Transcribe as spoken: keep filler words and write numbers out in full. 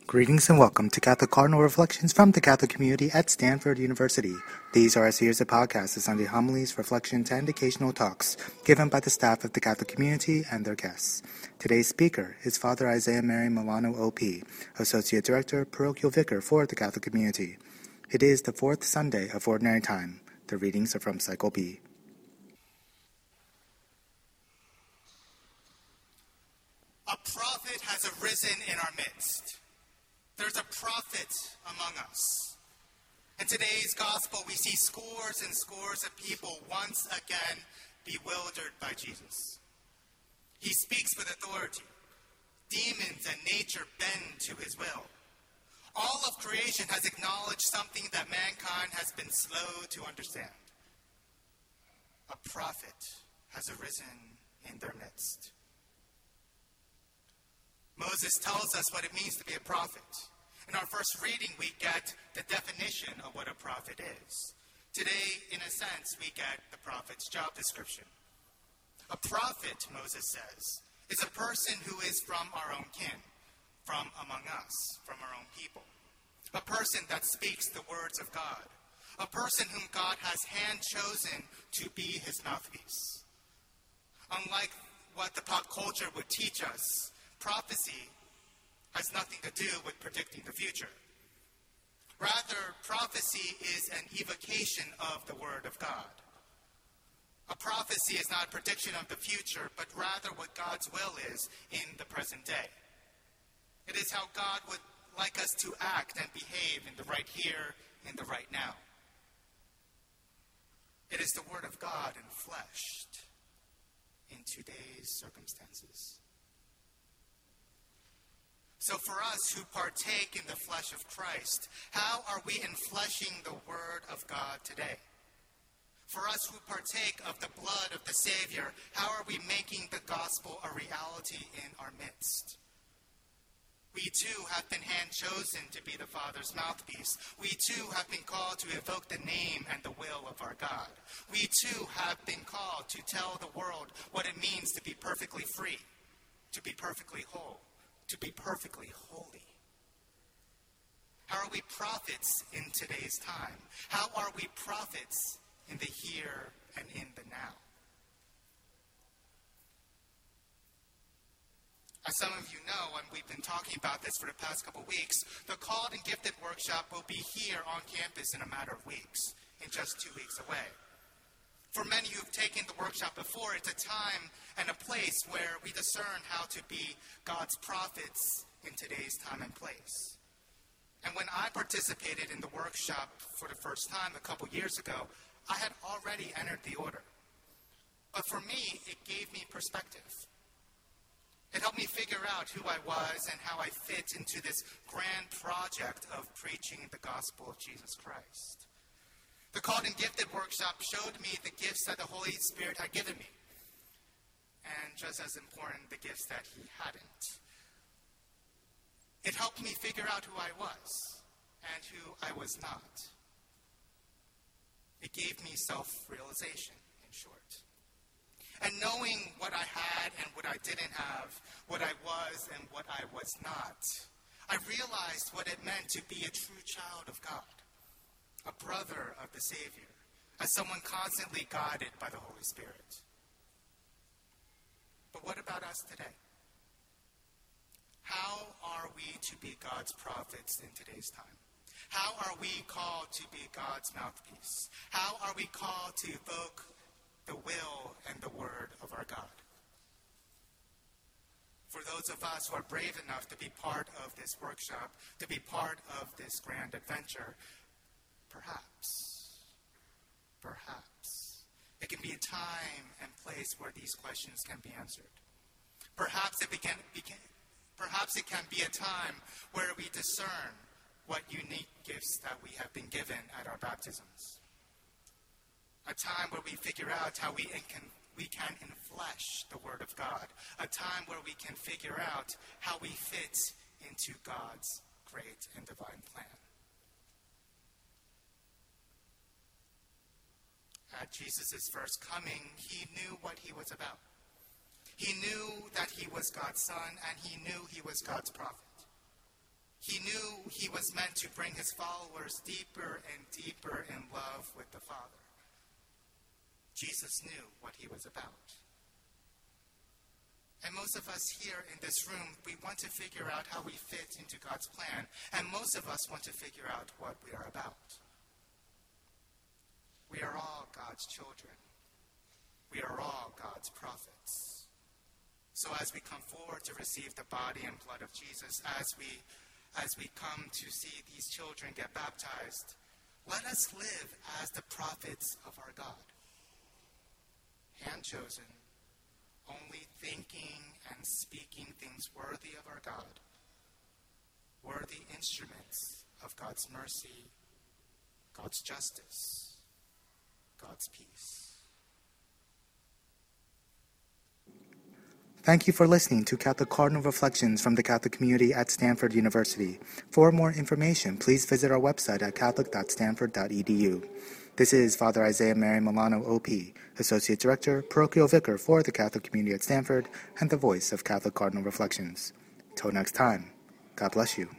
Greetings and welcome to Catholic Cardinal Reflections from the Catholic community at Stanford University. These are a series of podcasts of Sunday homilies, reflections, and occasional talks given by the staff of the Catholic community and their guests. Today's speaker is Father Isaiah Mary Milano, O P, Associate Director, Parochial Vicar for the Catholic community. It is the fourth Sunday of Ordinary Time. The readings are from Cycle B. A prophet has arisen in our midst. There's a prophet among us. In today's gospel, we see scores and scores of people once again bewildered by Jesus. He speaks with authority. Demons and nature bend to his will. All of creation has acknowledged something that mankind has been slow to understand. A prophet has arisen in their midst. Moses tells us what it means to be a prophet. In our first reading, we get the definition of what a prophet is. Today, in a sense, we get the prophet's job description. A prophet, Moses says, is a person who is from our own kin, from among us, from our own people. A person that speaks the words of God. A person whom God has hand-chosen to be his mouthpiece. Unlike what the pop culture would teach us, prophecy has nothing to do with predicting the future. Rather, prophecy is an evocation of the Word of God. A prophecy is not a prediction of the future, but rather what God's will is in the present day. It is how God would like us to act and behave in the right here, in the right now. It is the Word of God enfleshed in today's circumstances. So for us who partake in the flesh of Christ, how are we enfleshing the Word of God today? For us who partake of the blood of the Savior, how are we making the gospel a reality in our midst? We too have been hand-chosen to be the Father's mouthpiece. We too have been called to evoke the name and the will of our God. We too have been called to tell the world what it means to be perfectly free, to be perfectly whole, to be perfectly holy. How are we prophets in today's time? How are we prophets in the here and in the now? As some of you know, and we've been talking about this for the past couple weeks, the Called and Gifted workshop will be here on campus in a matter of weeks, in just two weeks away. For many who've taken the workshop before, it's a time and a place where we discern how to be God's prophets in today's time and place. And when I participated in the workshop for the first time a couple years ago, I had already entered the order. But for me, it gave me perspective. It helped me figure out who I was and how I fit into this grand project of preaching the gospel of Jesus Christ. The Called and Gifted workshop showed me the gifts that the Holy Spirit had given me. And just as important, the gifts that he hadn't. It helped me figure out who I was and who I was not. It gave me self-realization, in short. And knowing what I had and what I didn't have, what I was and what I was not, I realized what it meant to be a true child of God. A brother of the Savior, as someone constantly guided by the Holy Spirit. But what about us today? How are we to be God's prophets in today's time? How are we called to be God's mouthpiece? How are we called to evoke the will and the word of our God? For those of us who are brave enough to be part of this workshop, to be part of this grand adventure, Perhaps, perhaps, it can be a time and place where these questions can be answered. Perhaps it, began, began, perhaps it can be a time where we discern what unique gifts that we have been given at our baptisms. A time where we figure out how we can, we can enflesh the Word of God. A time where we can figure out how we fit into God's great and divine plan. At Jesus' first coming, he knew what he was about. He knew that he was God's son, and he knew he was God's prophet. He knew he was meant to bring his followers deeper and deeper in love with the Father. Jesus knew what he was about. And most of us here in this room, we want to figure out how we fit into God's plan. And most of us want to figure out what we are about. We are all God's children. We are all God's prophets. So as we come forward to receive the body and blood of Jesus, as we, as we come to see these children get baptized, let us live as the prophets of our God. Hand-chosen, only thinking and speaking things worthy of our God, worthy instruments of God's mercy, God's justice, God's peace. Thank you for listening to Catholic Cardinal Reflections from the Catholic Community at Stanford University. For more information, please visit our website at catholic dot stanford dot e d u. This is Father Isaiah Mary Milano, O P, Associate Director, Parochial Vicar for the Catholic Community at Stanford, and the voice of Catholic Cardinal Reflections. Till next time, God bless you.